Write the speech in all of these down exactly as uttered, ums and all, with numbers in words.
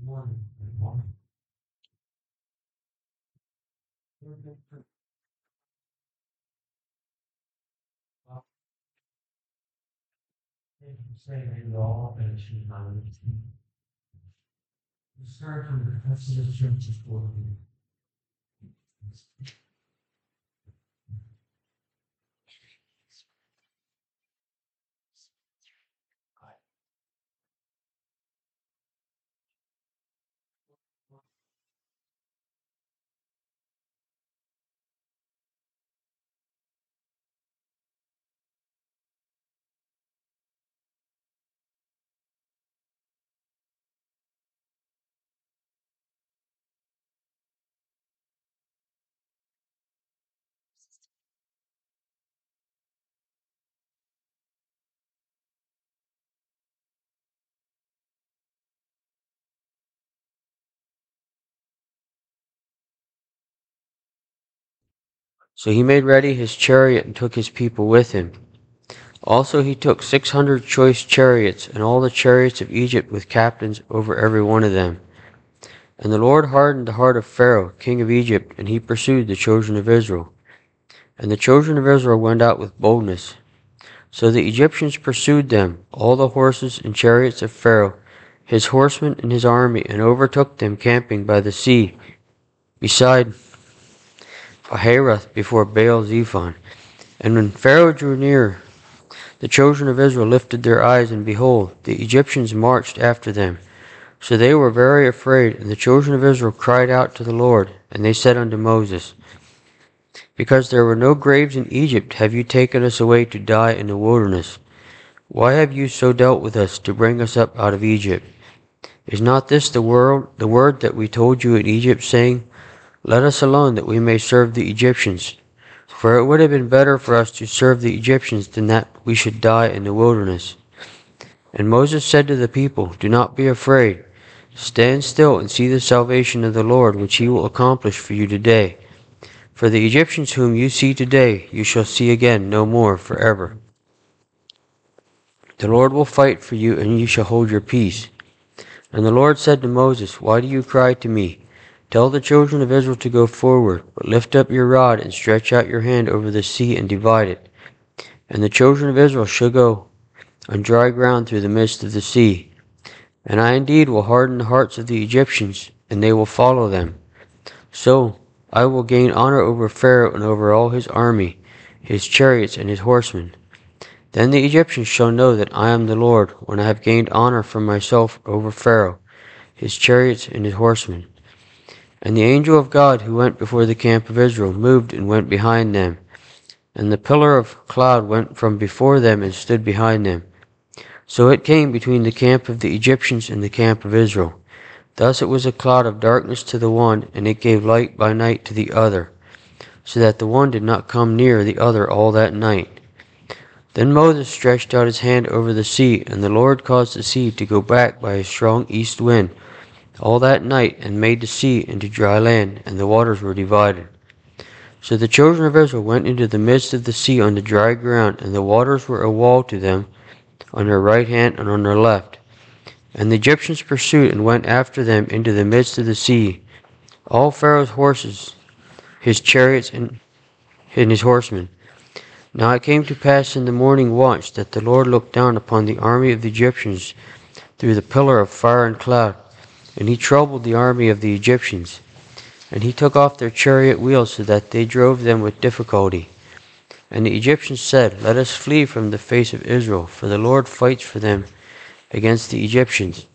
Morning, everyone. We're good for well, thank you say it all and she managed. We start from the Exodus chapter fourteen. So he made ready his chariot and took his people with him. Also he took six hundred choice chariots, and all the chariots of Egypt with captains over every one of them. And the Lord hardened the heart of Pharaoh, king of Egypt, and he pursued the children of Israel. And the children of Israel went out with boldness. So the Egyptians pursued them, all the horses and chariots of Pharaoh, his horsemen and his army, and overtook them camping by the sea, beside Aharoth before Baal Zephon. And when Pharaoh drew near, the children of Israel lifted their eyes, and behold, the Egyptians marched after them. So they were very afraid, and the children of Israel cried out to the Lord, and they said unto Moses, Because there were no graves in Egypt, have you taken us away to die in the wilderness? Why have you so dealt with us to bring us up out of Egypt? Is not this the word, the word that we told you in Egypt, saying, Let us alone, that we may serve the Egyptians? For it would have been better for us to serve the Egyptians than that we should die in the wilderness. And Moses said to the people, Do not be afraid. Stand still and see the salvation of the Lord, which he will accomplish for you today. For the Egyptians whom you see today, you shall see again no more forever. The Lord will fight for you, and you shall hold your peace. And the Lord said to Moses, Why do you cry to me? Tell the children of Israel to go forward, but lift up your rod and stretch out your hand over the sea and divide it. And the children of Israel shall go on dry ground through the midst of the sea. And I indeed will harden the hearts of the Egyptians, and they will follow them. So I will gain honor over Pharaoh and over all his army, his chariots and his horsemen. Then the Egyptians shall know that I am the Lord, when I have gained honor for myself over Pharaoh, his chariots and his horsemen. And the angel of God who went before the camp of Israel moved and went behind them. And the pillar of cloud went from before them and stood behind them. So it came between the camp of the Egyptians and the camp of Israel. Thus it was a cloud of darkness to the one, and it gave light by night to the other, so that the one did not come near the other all that night. Then Moses stretched out his hand over the sea, and the Lord caused the sea to go back by a strong east wind all that night, and made the sea into dry land, and the waters were divided. So the children of Israel went into the midst of the sea on the dry ground, and the waters were a wall to them on their right hand and on their left. And the Egyptians pursued and went after them into the midst of the sea, all Pharaoh's horses, his chariots, and, and his horsemen. Now it came to pass in the morning watch that the Lord looked down upon the army of the Egyptians through the pillar of fire and cloud, and he troubled the army of the Egyptians. And he took off their chariot wheels, so that they drove them with difficulty. And the Egyptians said, Let us flee from the face of Israel, for the Lord fights for them against the Egyptians.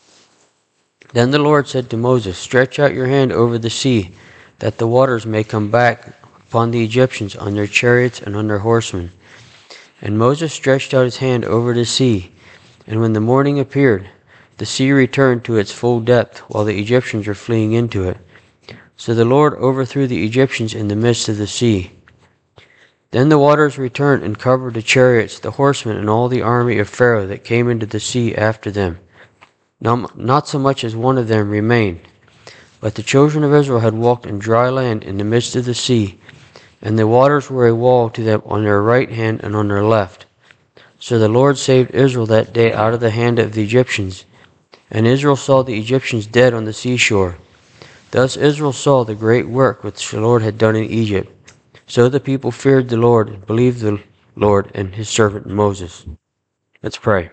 Then the Lord said to Moses, Stretch out your hand over the sea, that the waters may come back upon the Egyptians on their chariots and on their horsemen. And Moses stretched out his hand over the sea, and when the morning appeared, the sea returned to its full depth, while the Egyptians were fleeing into it. So the Lord overthrew the Egyptians in the midst of the sea. Then the waters returned and covered the chariots, the horsemen, and all the army of Pharaoh that came into the sea after them. Not so much as one of them remained. But the children of Israel had walked in dry land in the midst of the sea, and the waters were a wall to them on their right hand and on their left. So the Lord saved Israel that day out of the hand of the Egyptians, And Israel saw the Egyptians dead on the seashore. Thus Israel saw the great work which the Lord had done in Egypt. So the people feared the Lord and believed the Lord and his servant Moses. Let's pray.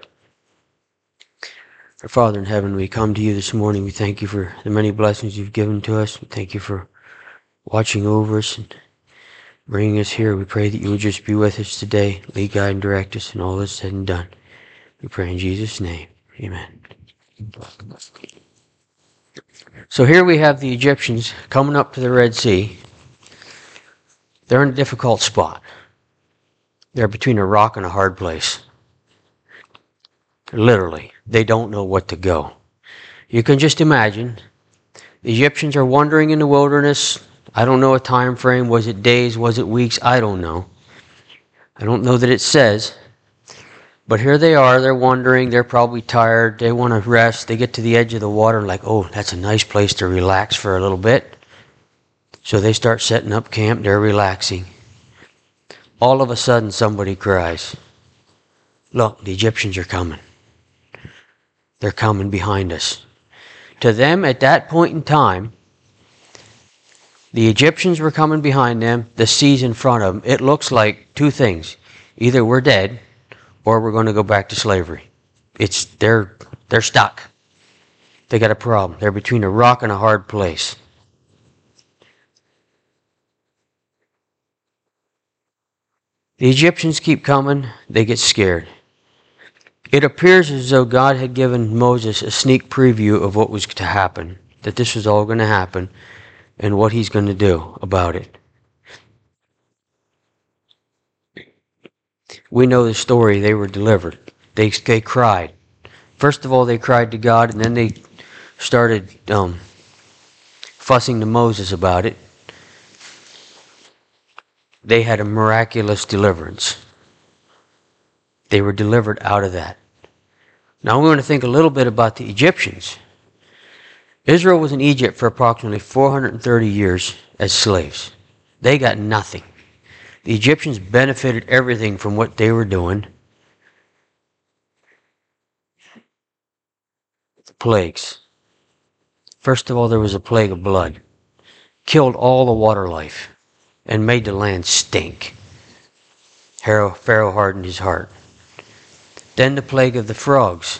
Our Father in heaven, we come to you this morning. We thank you for the many blessings you've given to us. We thank you for watching over us and bringing us here. We pray that you would just be with us today, lead, guide, and direct us in all that's said and done. We pray in Jesus' name. Amen. So here we have the Egyptians coming up to the Red Sea. They're in a difficult spot. They're between a rock and a hard place. Literally, they don't know what to go. You can just imagine. The Egyptians are wandering in the wilderness. I don't know a time frame. Was it days? Was it weeks? I don't know. I don't know that it says. But here they are. They're wandering. They're probably tired. They want to rest. They get to the edge of the water like, oh, that's a nice place to relax for a little bit. So they start setting up camp. They're relaxing. All of a sudden, somebody cries, look, the Egyptians are coming. They're coming behind us. To them, at that point in time, the Egyptians were coming behind them. The sea's in front of them. It looks like two things. Either we're dead or we're going to go back to slavery. It's they're they're stuck. They got a problem. They're between a rock and a hard place. The Egyptians keep coming. They get scared. It appears as though God had given Moses a sneak preview of what was to happen, that this was all going to happen, and what he's going to do about it. We know the story. They were delivered. They, they cried. First of all, they cried to God, and then they started um, fussing to Moses about it. They had a miraculous deliverance. They were delivered out of that. Now we want to think a little bit about the Egyptians. Israel was in Egypt for approximately four hundred thirty years as slaves. They got nothing. The Egyptians benefited everything from what they were doing. The plagues. First of all, there was a plague of blood. Killed all the water life and made the land stink. Pharaoh hardened his heart. Then the plague of the frogs.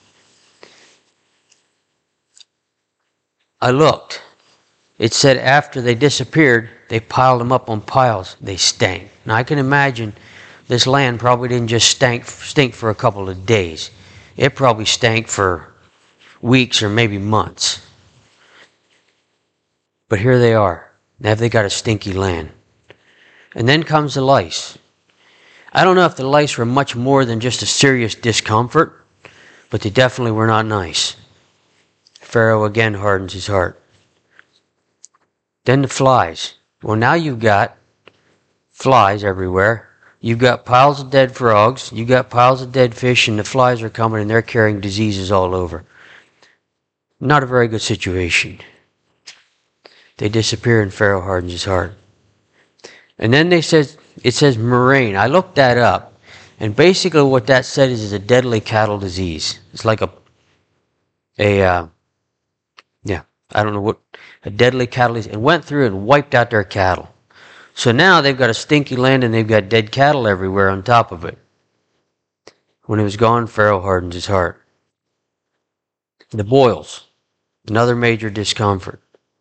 I looked. It said after they disappeared, they piled them up on piles. They stank. Now I can imagine this land probably didn't just stank, stink for a couple of days. It probably stank for weeks or maybe months. But here they are. Now they got a stinky land. And then comes the lice. I don't know if the lice were much more than just a serious discomfort, but they definitely were not nice. Pharaoh again hardens his heart. Then the flies. Well, now you've got flies everywhere. You've got piles of dead frogs. You've got piles of dead fish, and the flies are coming and they're carrying diseases all over. Not a very good situation. They disappear and Pharaoh hardens his heart. And then they says, it says murrain. I looked that up, and basically what that said is, is a deadly cattle disease. It's like a, a uh, yeah, I don't know what, a deadly cattle disease. It went through and wiped out their cattle. So now they've got a stinky land and they've got dead cattle everywhere on top of it. When it was gone, Pharaoh hardened his heart. The boils, another major discomfort.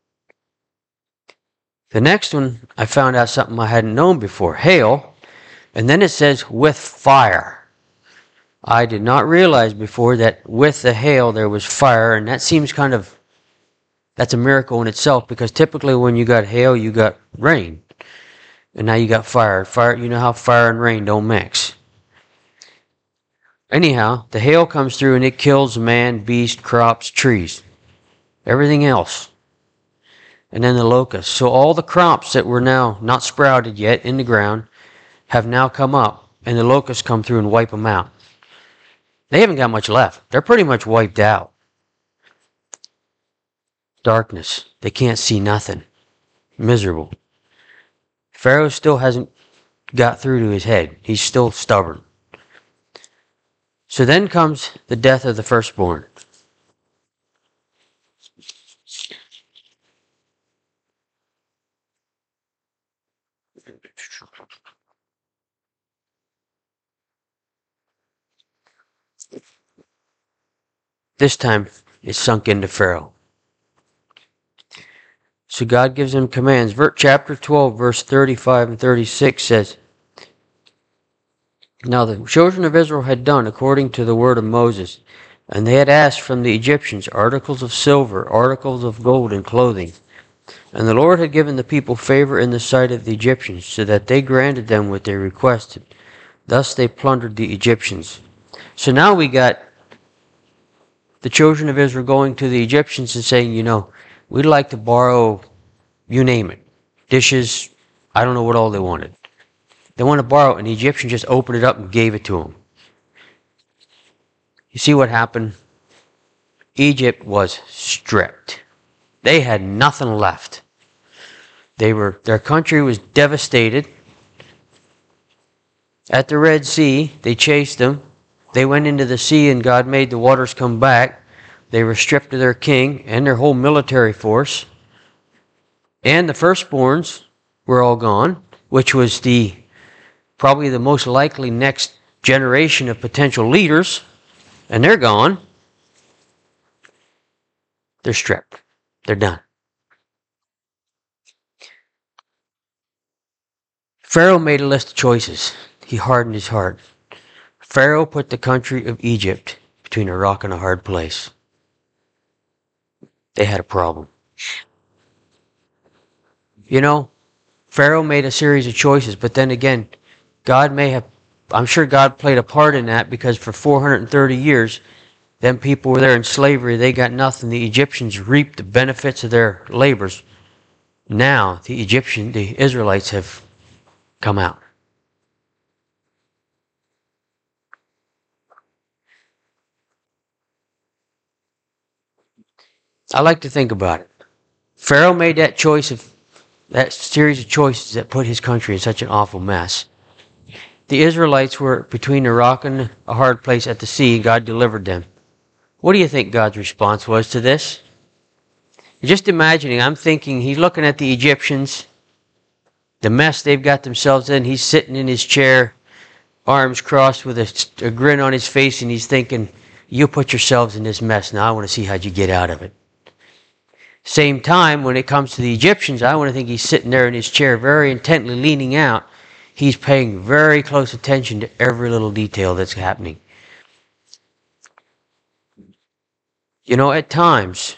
The next one, I found out something I hadn't known before. Hail, and then it says with fire. I did not realize before that with the hail there was fire, and that seems kind of, that's a miracle in itself, because typically when you got hail, you got rain. And now you got fire. Fire, you know how fire and rain don't mix. Anyhow, the hail comes through and it kills man, beast, crops, trees, everything else. And then the locusts. So all the crops that were now not sprouted yet in the ground have now come up, and the locusts come through and wipe them out. They haven't got much left. They're pretty much wiped out. Darkness. They can't see nothing. Miserable. Pharaoh still hasn't got through to his head. He's still stubborn. So then comes the death of the firstborn. This time it sunk into Pharaoh. So God gives him commands. Chapter twelve, verse thirty-five and thirty-six says, Now the children of Israel had done according to the word of Moses, and they had asked from the Egyptians articles of silver, articles of gold, and clothing. And the Lord had given the people favor in the sight of the Egyptians, so that they granted them what they requested. Thus they plundered the Egyptians. So now we got the children of Israel going to the Egyptians and saying, you know, we'd like to borrow, you name it, dishes, I don't know what all they wanted. They want to borrow, and the Egyptians just opened it up and gave it to them. You see what happened? Egypt was stripped. They had nothing left. They were, their country was devastated. At the Red Sea, they chased them. They went into the sea, and God made the waters come back. They were stripped of their king and their whole military force. And the firstborns were all gone, which was the probably the most likely next generation of potential leaders. And they're gone. They're stripped. They're done. Pharaoh made a list of choices. He hardened his heart. Pharaoh put the country of Egypt between a rock and a hard place. They had a problem. You know, Pharaoh made a series of choices, but then again, God may have, I'm sure God played a part in that, because for four hundred thirty years, them people were there in slavery. They got nothing. The Egyptians reaped the benefits of their labors. Now, the Egyptian, the Israelites have come out. I like to think about it. Pharaoh made that choice of that series of choices that put his country in such an awful mess. The Israelites were between a rock and a hard place at the sea. God delivered them. What do you think God's response was to this? Just imagining, I'm thinking he's looking at the Egyptians, the mess they've got themselves in. He's sitting in his chair, arms crossed with a, a grin on his face, and he's thinking, you put yourselves in this mess. Now I want to see how'd you get out of it. Same time, when it comes to the Egyptians, I want to think he's sitting there in his chair, very intently leaning out. He's paying very close attention to every little detail that's happening. You know, at times,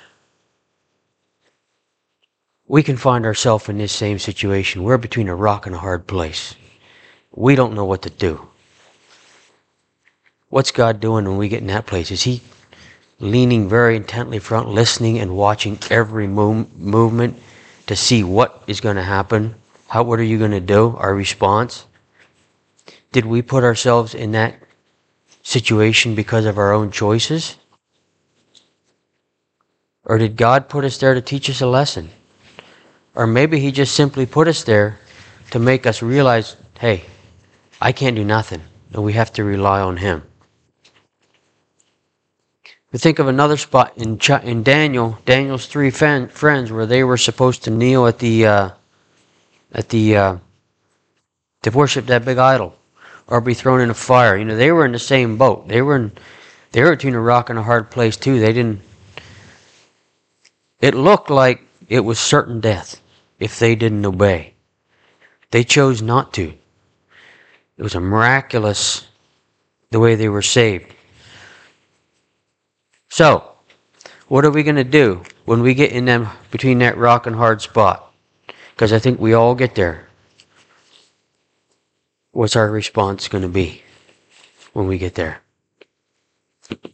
we can find ourselves in this same situation. We're between a rock and a hard place. We don't know what to do. What's God doing when we get in that place? Is He leaning very intently front, listening and watching every move, movement to see what is going to happen? How, what are you going to do? Our response? Did we put ourselves in that situation because of our own choices? Or did God put us there to teach us a lesson? Or maybe He just simply put us there to make us realize, hey, I can't do nothing, and we have to rely on Him. We think of another spot in Ch- in Daniel, Daniel's three fan- friends, where they were supposed to kneel at the uh, at the uh, to worship that big idol, or be thrown in a fire. You know, they were in the same boat. They were in, they were between a rock and a hard place too. They didn't. It looked like it was certain death if they didn't obey. They chose not to. It was a miraculous the way they were saved. So, what are we going to do when we get in them between that rock and hard spot? Because I think we all get there. What's our response going to be when we get there?